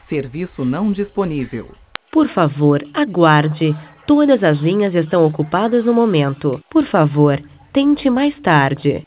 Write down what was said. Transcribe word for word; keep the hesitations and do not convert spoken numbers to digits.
Serviço não disponível. Por favor, aguarde. Todas as linhas estão ocupadas no momento. Por favor, tente mais tarde.